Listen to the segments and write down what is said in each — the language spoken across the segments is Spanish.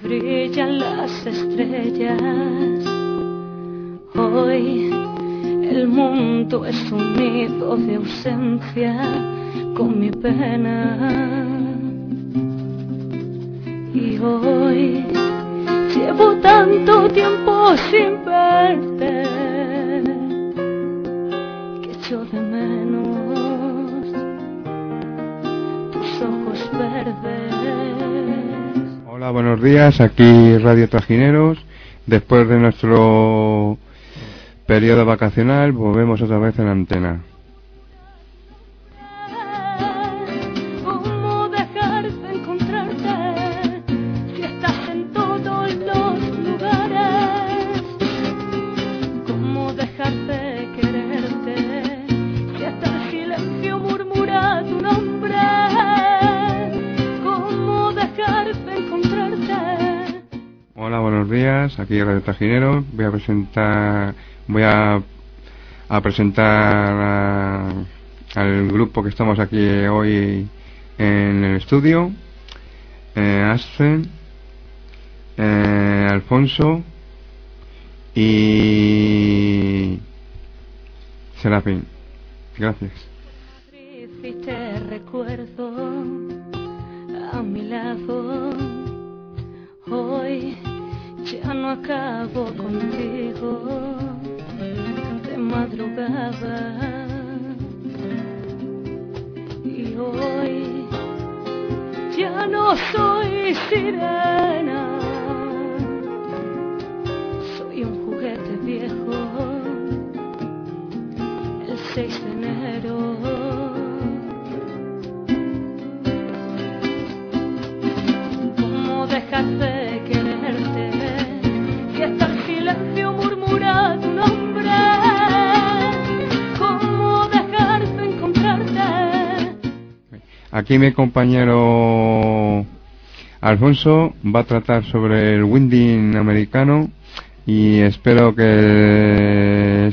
brillan las estrellas. Hoy el mundo es un nido de ausencia con mi pena. Y hoy llevo tanto tiempo sin verte que echo de menos tus ojos verdes. Hola, buenos días, aquí Radio Trajineros. Después de nuestro periodo vacacional volvemos otra vez en antena. ¿Cómo dejar de encontrarte si estás en todos los lugares? ¿Cómo dejar de quererte si hasta el silencio murmura tu nombre? ¿Cómo dejar de encontrarte? Hola, buenos días, aquí Radio Trajineros. Voy a presentar al grupo que estamos aquí hoy en el estudio. Asfen, Alfonso y Serafín. Gracias. Y te recuerdo a mi lado. Hoy ya no acabo contigo de madrugada. Y hoy ya no soy sirena, soy un juguete viejo. El 6 de enero ¿cómo dejar de quererte y hasta el silencio murmura tu nombre? ¿Cómo dejar de encontrarte? Aquí mi compañero Alfonso va a tratar sobre el winding americano y espero que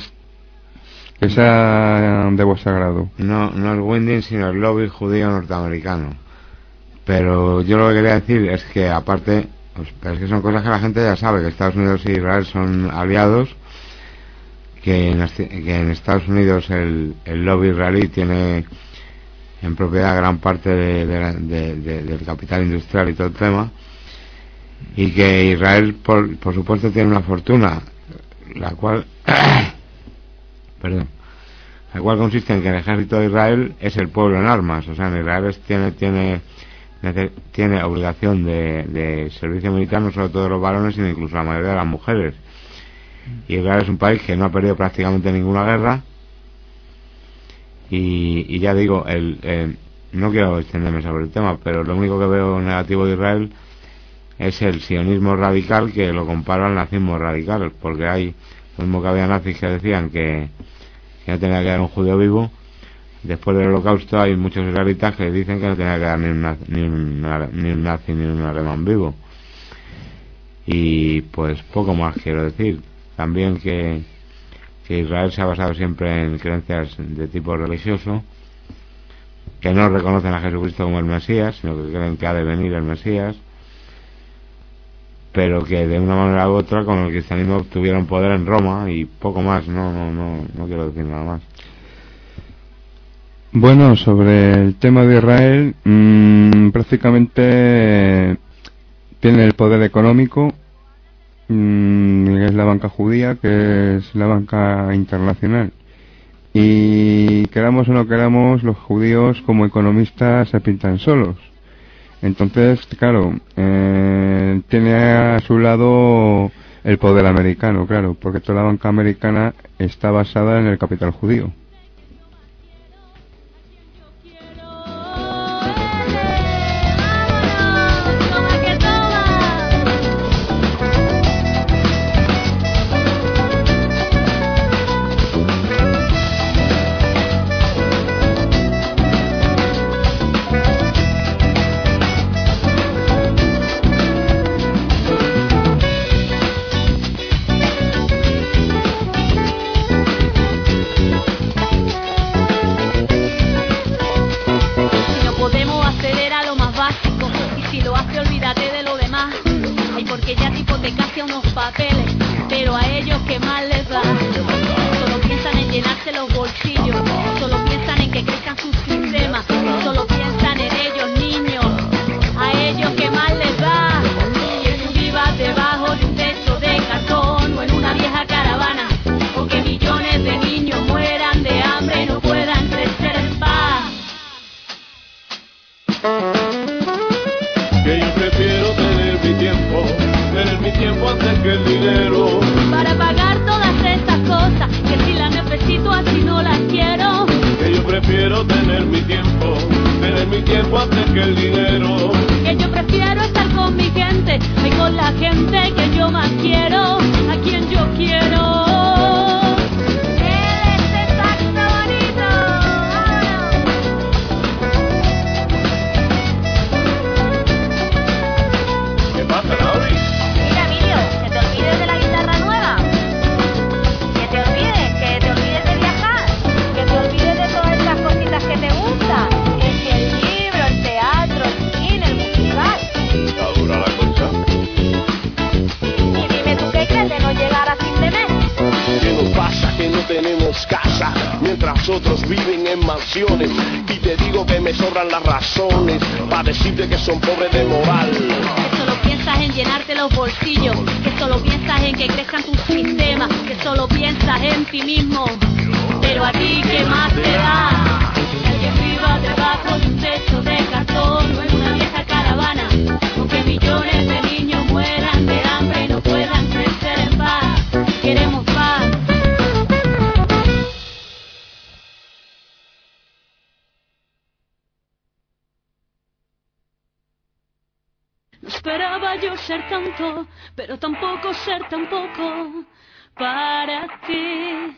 sea de vuestro agrado. No el winding, sino el lobby judío norteamericano. Pero yo lo que quería decir es que aparte, es que son cosas que la gente ya sabe, que Estados Unidos y Israel son aliados, que en Estados Unidos el lobby israelí tiene en propiedad gran parte del capital industrial y todo el tema, y que Israel por supuesto tiene una fortuna, la cual consiste en que el ejército de Israel es el pueblo en armas. O sea, en Israel tiene obligación de servicio militar no solo todos los varones, sino incluso la mayoría de las mujeres. Y Israel es un país que no ha perdido prácticamente ninguna guerra. Y ya digo, no quiero extenderme sobre el tema, pero lo único que veo negativo de Israel es el sionismo radical, que lo comparo al nazismo radical, porque hay lo mismo que había nazis que decían que no tenía que dar un judío vivo. Después del Holocausto hay muchos israelitas que dicen que no tenía que dar ni un nazi ni un alemán vivo. Y pues poco más quiero decir. También que Israel se ha basado siempre en creencias de tipo religioso, que no reconocen a Jesucristo como el Mesías, sino que creen que ha de venir el Mesías, pero que de una manera u otra con el cristianismo obtuvieron poder en Roma y poco más. No quiero decir nada más. Bueno, sobre el tema de Israel, prácticamente tiene el poder económico, que es la banca judía, que es la banca internacional. Y queramos o no queramos, los judíos como economistas se pintan solos. Entonces, claro, tiene a su lado el poder americano, claro, porque toda la banca americana está basada en el capital judío. te casi a unos papeles, pero a ellos qué mal les va. Solo piensan en llenarse los bolsillos, solo piensan en que crezcan sus sistemas, solo piensan en ellos niños, a ellos qué mal les va. Que tú vivas debajo de un techo de cartón o en una vieja caravana, o que millones de niños mueran de hambre y no puedan crecer en paz. Que yo prefiero tener mi tiempo antes que el dinero. Para pagar todas esas cosas, que si las necesito así no las quiero. Que yo prefiero tener mi tiempo antes que el dinero. Que yo prefiero estar con mi gente y con la gente que yo más quiero, a quien yo quiero. ¿Qué pasa, Lauri? Mira, Emilio, que te olvides de la guitarra nueva. Que te olvides de viajar. Que te olvides de todas esas cositas que te gustan. El libro, el teatro, el cine, el musical. Está dura la cosa. Y dime tú qué crees de no llegar a fin de mes. ¿Qué nos pasa? Que no tenemos casa, mientras otros viven en mansiones. Y te digo que me sobran las razones para decirte que son pobres de moral. Que solo piensas en llenarte los bolsillos, que solo piensas en que crezcan tus sistemas, que solo piensas en ti mismo, pero a ti qué más te da. El que viva debajo de un techo de cartón o en una vieja caravana, o que millones de niños mueran de hambre y no puedan crecer en paz. Queremos paz. No esperaba yo ser tanto, pero tampoco ser tan poco para ti.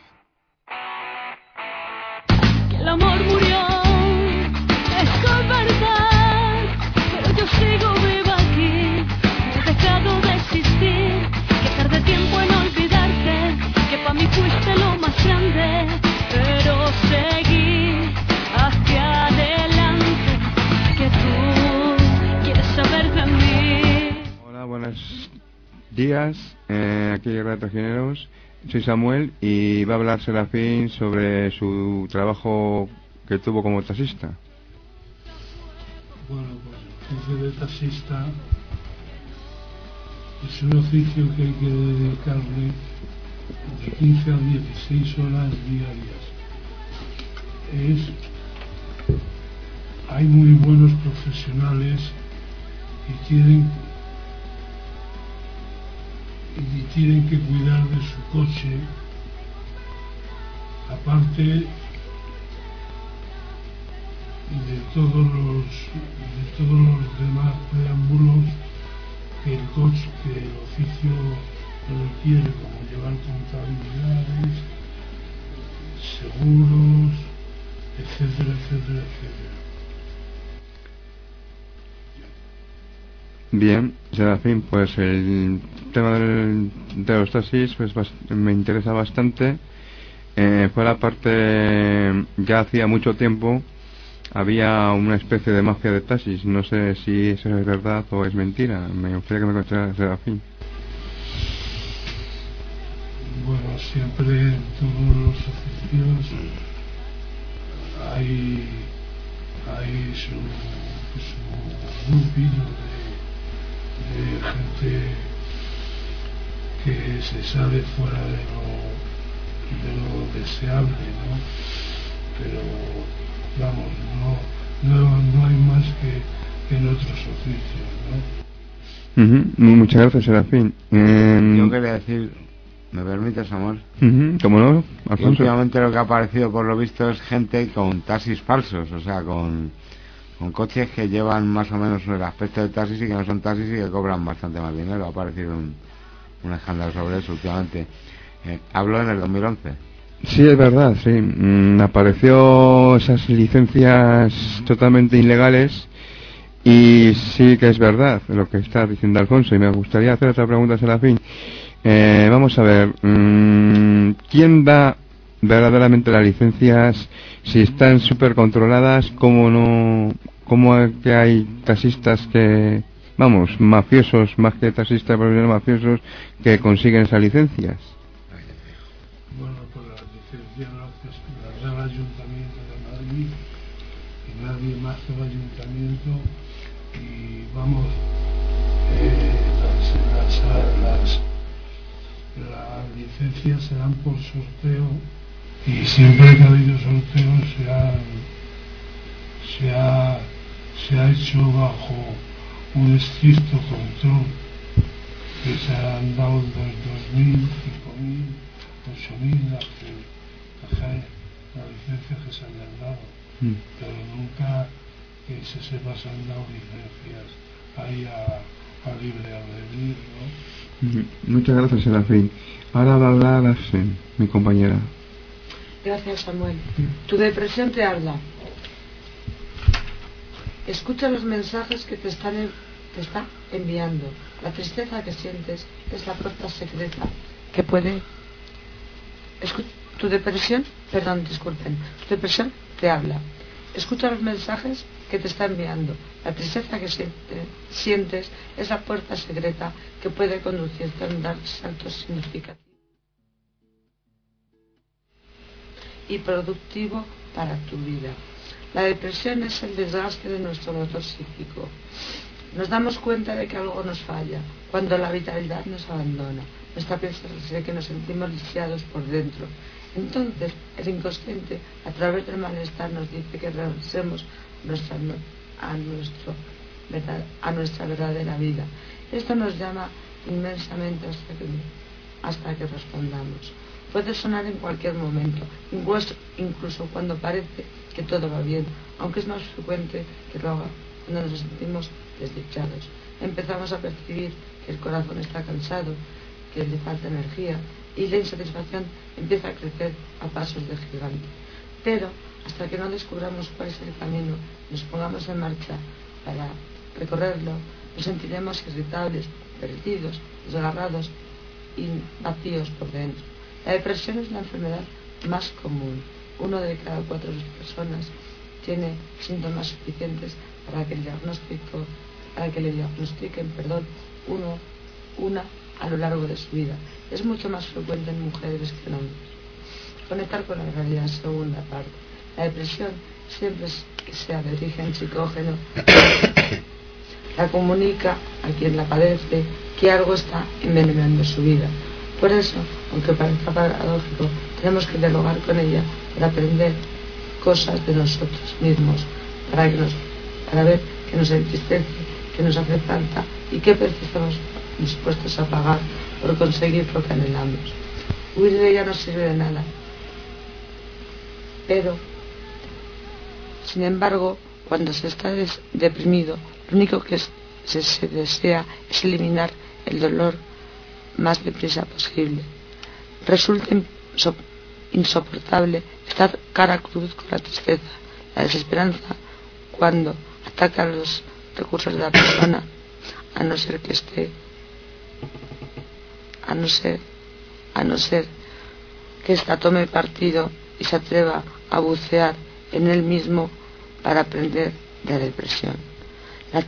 Que el amor murió, eso es verdad, pero yo sigo viva aquí. No he dejado de existir, que tardé tiempo en olvidarte, que para mí fuiste lo más grande, pero seguí hacia adelante, que tú quieres saber de mí. Hola, buenos días, aquí Radio Gineros. Soy Samuel y va a hablar Serafín sobre su trabajo que tuvo como taxista. Bueno, pues el oficio de taxista es un oficio que hay que dedicarle de 15 a 16 horas diarias. Hay muy buenos profesionales y tienen que cuidar de su coche, aparte de todos los demás preámbulos que el oficio requiere, como llevar contabilidades, seguros, etcétera, etcétera, etcétera. Bien, Serafín, pues el tema de los taxis pues me interesa bastante. Fue la parte, ya hacía mucho tiempo, había una especie de mafia de taxis. No sé si eso es verdad o es mentira. Me gustaría que me contara, Serafín. Bueno, siempre en todos los oficios hay su grupillo de gente que se sale fuera de lo deseable, ¿no? Pero vamos, no hay más que en otros oficios, ¿no? Muchas gracias, Serafín. Yo quería decir, ¿me permites, Samuel? ¿Cómo no, Alfonso? Últimamente lo que ha aparecido por lo visto es gente con taxis falsos, o sea, con coches que llevan más o menos el aspecto de taxis y que no son taxis y que cobran bastante más dinero. Ha aparecido un escándalo sobre eso últimamente. Hablo en el 2011. Sí, es verdad, sí. Apareció esas licencias totalmente ilegales y sí que es verdad lo que está diciendo Alfonso. Y me gustaría hacer otra pregunta, Serafín. Vamos a ver, ¿quién da verdaderamente las licencias? Si están súper controladas, ¿cómo es que hay taxistas que vamos, mafiosos, más que taxistas profesionales, mafiosos que consiguen esas licencias? Bueno, pues las licencias las da el Ayuntamiento de Madrid y nadie más que el Ayuntamiento, y vamos, las licencias se dan por sorteo, y siempre que ha habido sorteos se ha hecho bajo un estricto control, que se han dado 2.000, 5.000, 8.000 las licencias que se han dado, pero nunca que se sepa se han dado licencias ahí a libre albedrío, ¿no? Muchas gracias, Serafín. Ahora va a hablar Axel, mi compañera. Gracias, Samuel. Tu depresión te habla. Escucha los mensajes que te está enviando. La tristeza que sientes es la puerta secreta que puede... Tu depresión te habla. Escucha los mensajes que te está enviando. La tristeza que sientes es la puerta secreta que puede conducirte a dar saltos significativos y productivo para tu vida. La depresión es el desgaste de nuestro motor psíquico. Nos damos cuenta de que algo nos falla cuando la vitalidad nos abandona. Nuestra piel se dice que nos sentimos lisiados por dentro. Entonces, el inconsciente, a través del malestar, nos dice que regresemos a nuestra verdadera vida. Esto nos llama inmensamente hasta que respondamos. Puede sonar en cualquier momento, incluso cuando parece que todo va bien, aunque es más frecuente que lo haga cuando nos sentimos desdichados. Empezamos a percibir que el corazón está cansado, que le falta energía, y la insatisfacción empieza a crecer a pasos de gigante. Pero hasta que no descubramos cuál es el camino, nos pongamos en marcha para recorrerlo, nos sentiremos irritables, perdidos, desgarrados y vacíos por dentro. La depresión es la enfermedad más común. 1 de cada 4 personas tiene síntomas suficientes para que le diagnostiquen una a lo largo de su vida. Es mucho más frecuente en mujeres que en hombres. Conectar con la realidad, segunda parte. La depresión, siempre que sea de origen psicógeno, la comunica a quien la padece que algo está envenenando su vida. Por eso, aunque parezca paradójico, tenemos que dialogar con ella para aprender cosas de nosotros mismos, para ver qué nos entristece, qué nos hace falta y qué precios estamos dispuestos a pagar por conseguir lo que anhelamos. Huir de ella no sirve de nada. Pero, sin embargo, cuando se está deprimido, lo único que se desea es eliminar el dolor más deprisa posible. Resulta insoportable estar cara a cruz con la tristeza, la desesperanza, cuando ataca los recursos de la persona, a no ser que ésta tome partido y se atreva a bucear en él mismo para aprender de la depresión. La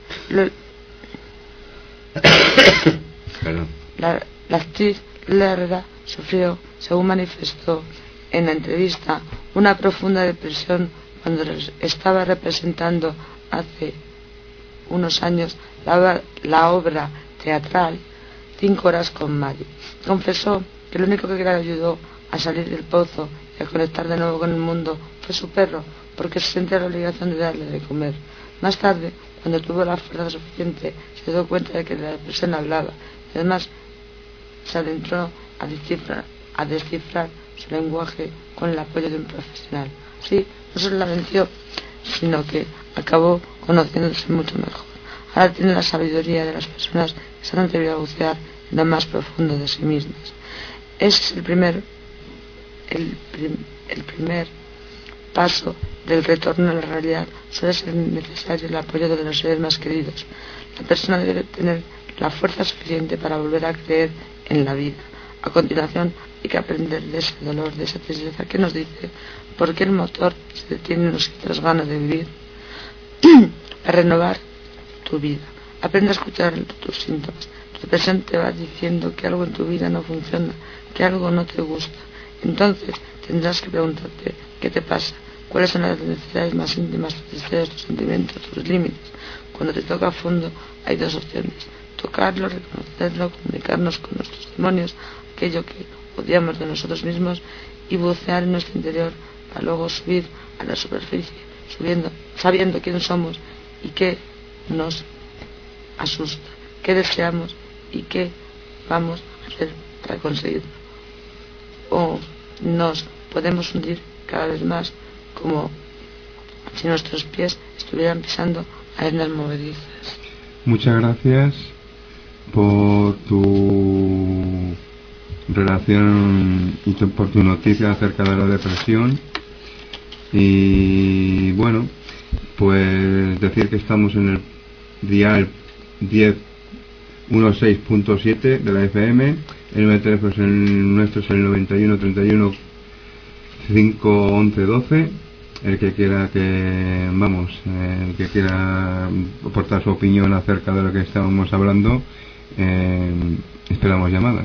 actriz Lerda sufrió, según manifestó en la entrevista, una profunda depresión cuando estaba representando hace unos años la obra teatral 5 horas con Mary. Confesó que lo único que le ayudó a salir del pozo y a conectar de nuevo con el mundo fue su perro, porque se sentía la obligación de darle de comer. Más tarde, cuando tuvo la fuerza suficiente, se dio cuenta de que la depresión hablaba, y además se adentró a descifrar su lenguaje con el apoyo de un profesional. Así, no solo la venció, sino que acabó conociéndose mucho mejor. Ahora tiene la sabiduría de las personas que se han atrevido a bucear en lo más profundo de sí mismas. Ese es el primer paso del retorno a la realidad. Suele ser necesario el apoyo de los seres más queridos. La persona debe tener la fuerza suficiente para volver a creer en la vida. A continuación, hay que aprender de ese dolor, de esa tristeza que nos dice por qué el motor se detiene en nuestras ganas de vivir, para renovar tu vida. Aprende a escuchar tus síntomas. Tu depresión te va diciendo que algo en tu vida no funciona, que algo no te gusta. Entonces tendrás que preguntarte qué te pasa, cuáles son las necesidades más íntimas, tus deseos, tus sentimientos, tus límites. Cuando te toca a fondo hay dos opciones: tocarlo, reconocerlo, comunicarnos con nuestros demonios, aquello que odiamos de nosotros mismos, y bucear en nuestro interior para luego subir a la superficie, sabiendo quién somos y qué nos asusta, qué deseamos y qué vamos a hacer para conseguirlo. O nos podemos hundir cada vez más, como si nuestros pies estuvieran pisando arenas movedizas. Muchas gracias por tu relación y por tu noticia acerca de la depresión. Y bueno, pues decir que estamos en el dial 1016.7 de la FM. El número de teléfono nuestro es el 91 31 5 11 12. El que quiera el que quiera aportar su opinión acerca de lo que estábamos hablando, esperamos llamadas.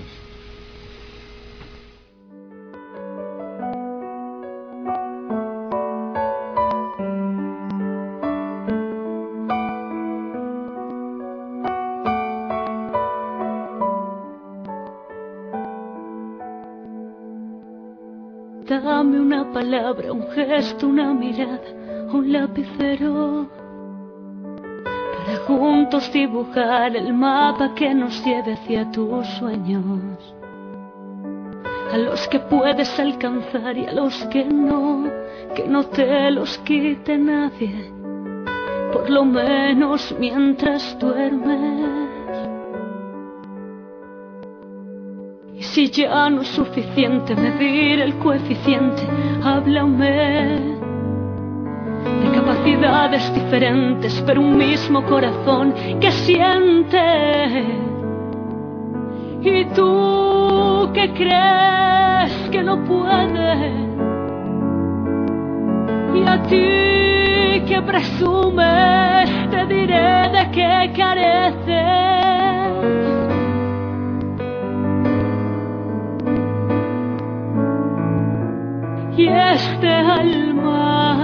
Dame una palabra, un gesto, una mirada, un lapicero, para juntos dibujar el mapa que nos lleve hacia tus sueños, a los que puedes alcanzar y a los que no te los quite nadie, por lo menos mientras duermes. Y si ya no es suficiente medir el coeficiente, háblame de capacidades diferentes, pero un mismo corazón que siente. Y tú que crees que no puedes, y a ti que presumes, te diré de qué careces. Y este alma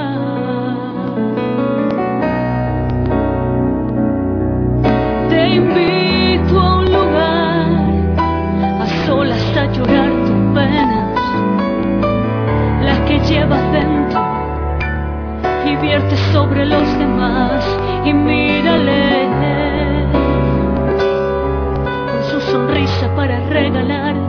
te invito a un lugar, a solas a llorar tus penas, las que llevas dentro, y vierte sobre los demás. Y mírale con su sonrisa para regalarte.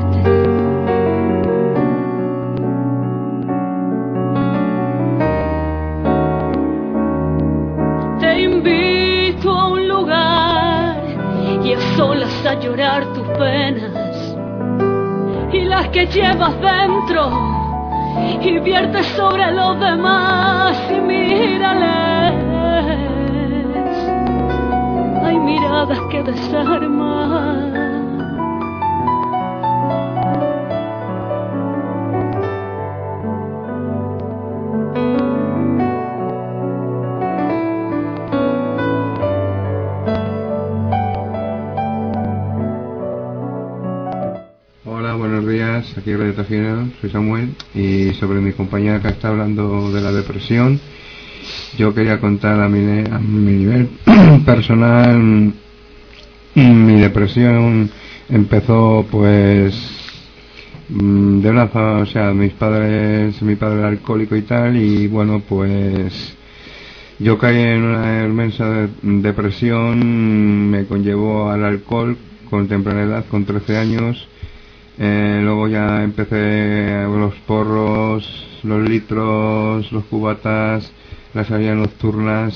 A llorar tus penas y las que llevas dentro, y viertes sobre los demás. Y mírales, hay miradas que desarman. Aquí Radio Tajina, soy Samuel, y sobre mi compañera que está hablando de la depresión, yo quería contar a mi nivel personal. Mi depresión empezó pues de una o sea, mi padre era alcohólico y tal, y bueno, pues yo caí en una inmensa depresión. Me conllevó al alcohol con temprana edad, con 13 años. Luego ya empecé los porros, los litros, los cubatas, las salidas nocturnas,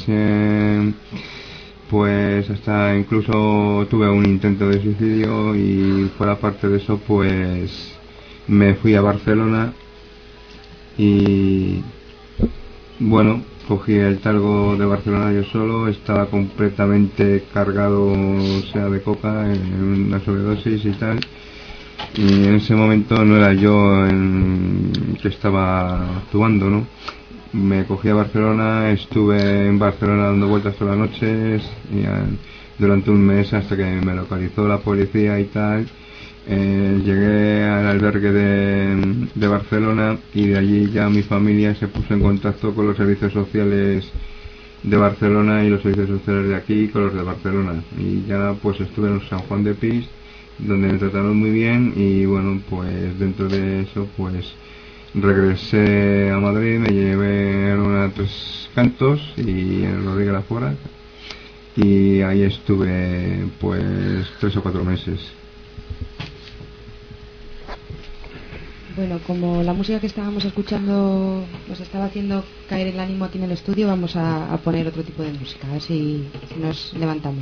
pues hasta incluso tuve un intento de suicidio. Y fuera parte de eso, pues me fui a Barcelona y bueno, cogí el talgo de Barcelona yo solo. Estaba completamente cargado, o sea, de coca, en una sobredosis y tal. Y en ese momento no era yo que estaba actuando, ¿no? Me cogí a Barcelona, estuve en Barcelona dando vueltas todas las noches, y durante un mes hasta que me localizó la policía y tal. Llegué al albergue de Barcelona y de allí ya mi familia se puso en contacto con los servicios sociales de Barcelona y los servicios sociales de aquí con los de Barcelona, y ya pues estuve en San Juan de Pis, donde me trataron muy bien, y bueno, pues dentro de eso pues regresé a Madrid, me llevé a Tres Cantos y en Rodríguez La Fora, y ahí estuve pues 3 o 4 meses. Bueno, como la música que estábamos escuchando nos estaba haciendo caer el ánimo aquí en el estudio, vamos a poner otro tipo de música, a ver si nos levantamos.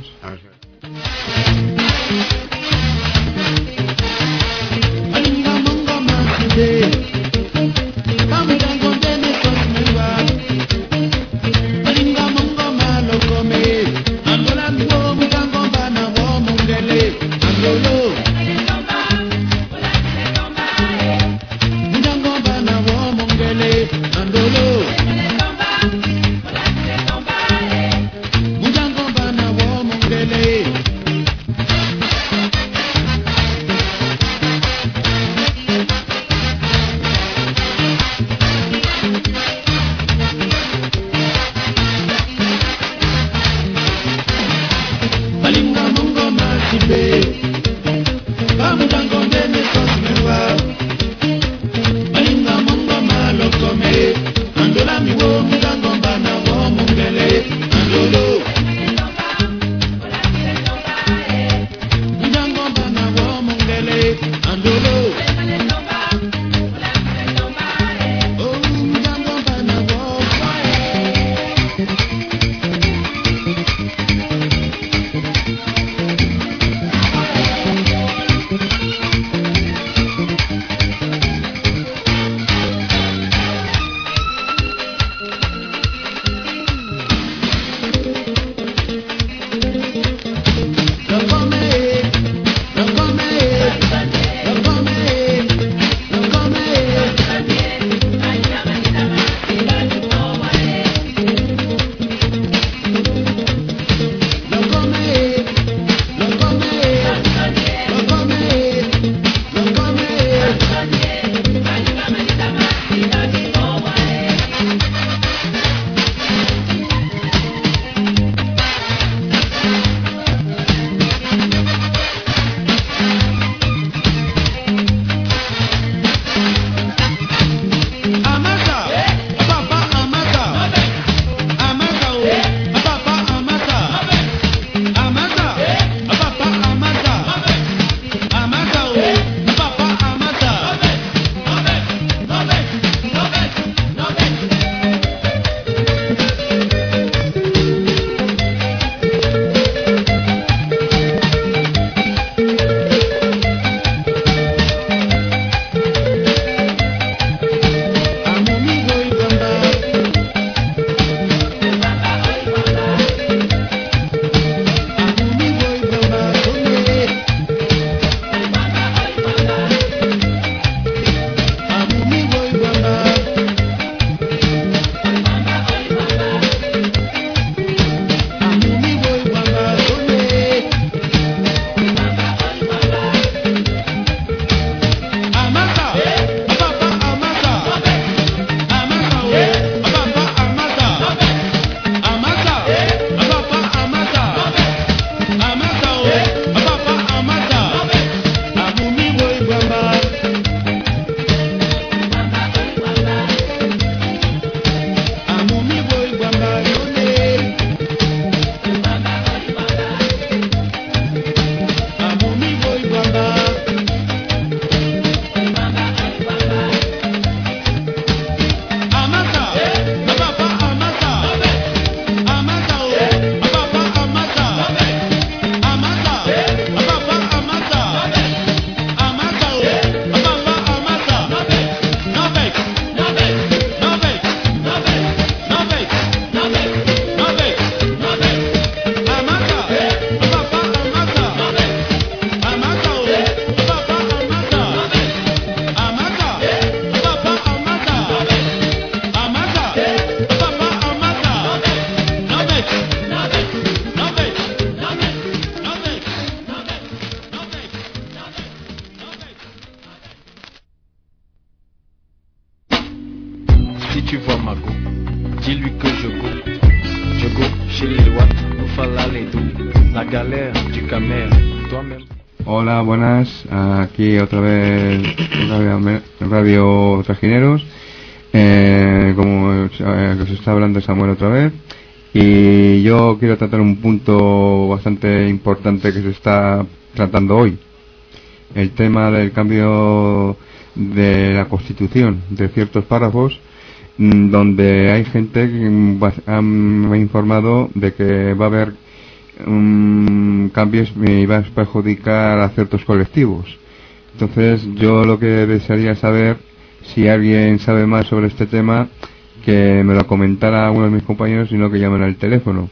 chez les Watts, nous falla les dos, la galère du Camer, toi-même. Hola, buenas, aquí otra vez Radio Trajineros, como que os está hablando Samuel otra vez, y yo quiero tratar un punto bastante importante que se está tratando hoy, el tema del cambio de la Constitución, de ciertos párrafos, donde hay gente que me ha informado de que va a haber cambios y va a perjudicar a ciertos colectivos. Entonces yo lo que desearía saber, si alguien sabe más sobre este tema, que me lo comentara a uno de mis compañeros, sino que llamen al teléfono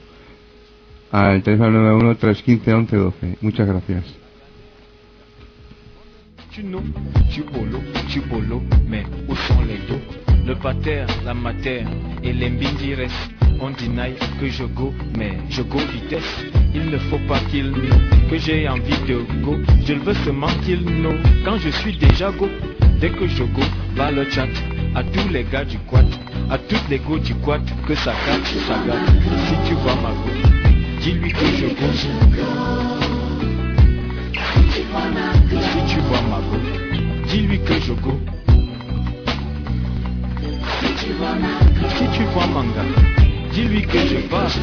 91 315 11 12. Muchas gracias. Tu bolo, mais où sont les dos? Le pater, la mater et les mbindi restent. On deny que je go, mais je go vitesse. Il ne faut pas qu'il know que j'ai envie de go. Je veux seulement qu'il know quand je suis déjà go. Dès que je go, va le chat à tous les gars du quad, à toutes les go du quad, que ça gâte, ça gâte. Si tu vois ma go, dis-lui que je go. Si tu vois ma go, dis-lui que je go. Si tu vois manga, dis-lui que je passe.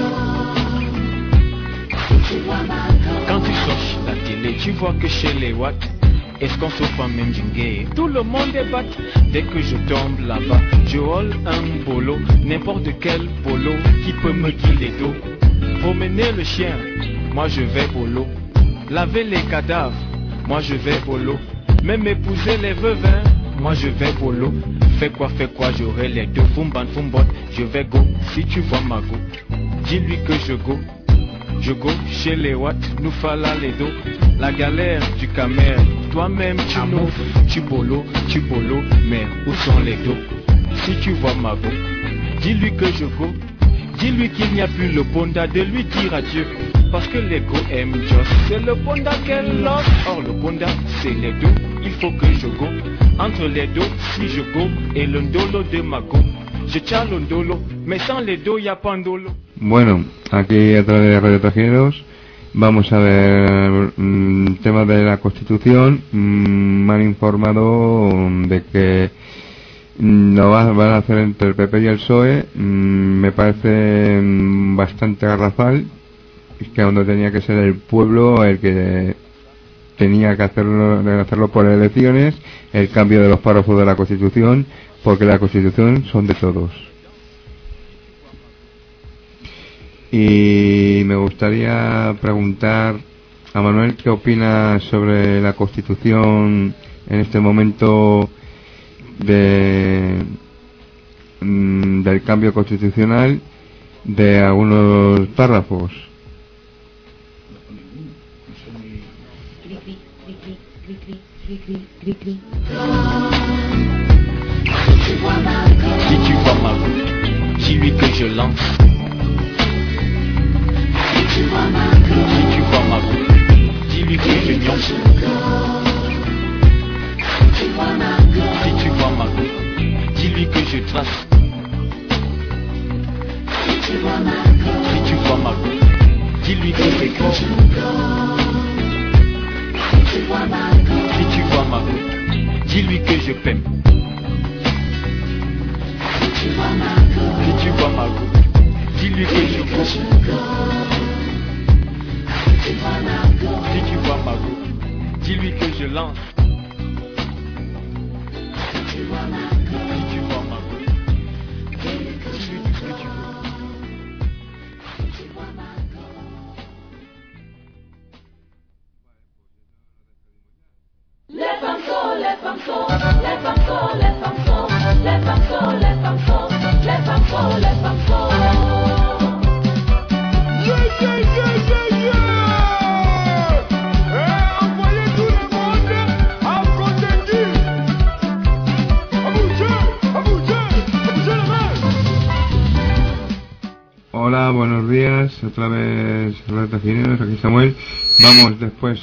Quand tu cherches la télé, tu vois que chez les Watts, est-ce qu'on se fait même djinguer? Tout le monde est bat. Dès que je tombe là-bas, je roule un bolo, n'importe quel bolo qui peut me guider dos. Promener le chien, moi je vais bolo. Laver les cadavres, moi je vais bolo. Même épouser les veuvins, moi je vais bolo. Fais quoi, j'aurai les deux. Fumban, fumbot, je vais go. Si tu vois ma go, dis-lui que je go. Je go chez les Watts, nous falla les dos. La galère du Camer, toi-même tu know. Tu bolo, mais où sont les dos? Si tu vois ma go, dis-lui que je go. Dis-lui qu'il n'y a plus le ponda, de lui dire adieu. Parce que l'ego aime just, c'est le ponda qu'elle love. Or le ponda, c'est les dos, il faut que je go. Entre les dos, si je go, et le ndolo de ma go. Je tiens le ndolo, mais sans les dos, y a pas ndolo. Bueno, aquí a través de Radio Trajineros vamos a ver el tema de la Constitución. Me han informado de que lo van a hacer entre el PP y el PSOE. Me parece bastante garrafal, que donde tenía que ser el pueblo el que tenía que hacerlo por elecciones, el cambio de los párrafos de la Constitución, porque la Constitución son de todos. Y me gustaría preguntar a Manuel qué opina sobre la Constitución en este momento del cambio constitucional de algunos párrafos. Si tu vois ma go, dis-lui que je lance. Si tu vois ma go, dis-lui que je nyonce. Si tu vois ma go, dis-lui que je trace. Si tu vois ma go, dis-lui que j'écris. Si tu vois ma go, dis-lui que je paie. Si tu vois ma go, dis-lui que je go. Si tu vois ma go, dis-lui que je lance. Si tu vois ma go, dis-lui tout ce que tu veux. Les femmes sont, les femmes sont, les femmes sont, les femmes sont, les femmes sont, les femmes sont, les femmes sont, les femmes sont. Yeah, yeah, yeah, yeah, yeah. Envoyez tout le monde à côté du. À bouger les mains. Hola, buenos días, otra vez Radio Trajineros, aquí Samuel. Vamos después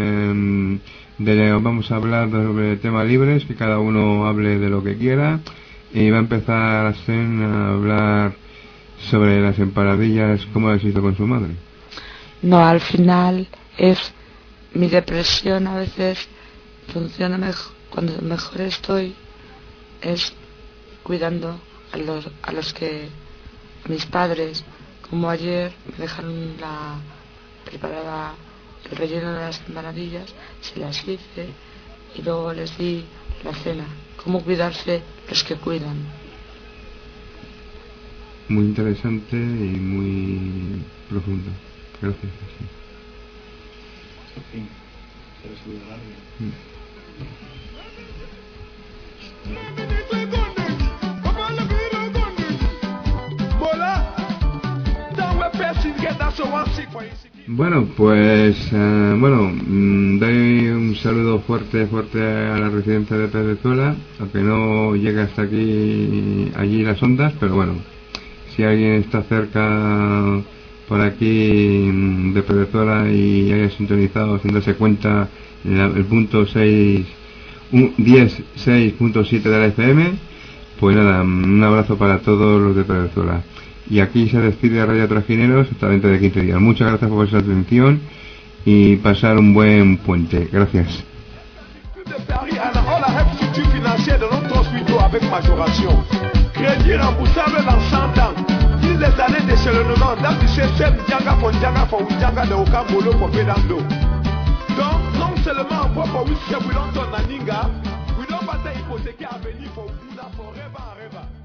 vamos a hablar sobre temas libres, que cada uno hable de lo que quiera, y va a empezar a hablar sobre las empanadillas, ¿cómo las hizo con su madre? No, al final es mi depresión, a veces funciona mejor, cuando mejor estoy, es cuidando a mis padres, como ayer me dejaron preparada el relleno de las empanadillas, se las hice y luego les di la cena. Cómo cuidarse los que cuidan. Muy interesante y muy profundo. Gracias. Sí. Bueno, pues doy un saludo fuerte a la residencia de Pedrezuela, aunque no llegue hasta allí las ondas, pero bueno, si alguien está cerca por aquí de Pedrezuela y haya sintonizado sin darse cuenta el punto 10.6.7 de la FM, pues nada, un abrazo para todos los de Pedrezuela. Y aquí se despide Radio Trajineros hasta dentro de 15 días. Muchas gracias por vuestra atención y pasar un buen puente. Gracias. Crédit remboursable dans 100 ans. Ni les années d'échelonnement, dans du système Djanga pour Djanga pour Djanga de Okambolo pour Pedando. Donc, non seulement pour Whisky, we don't turn Naninga, we don't battre hypothéquer à venir pour Bouddha forever.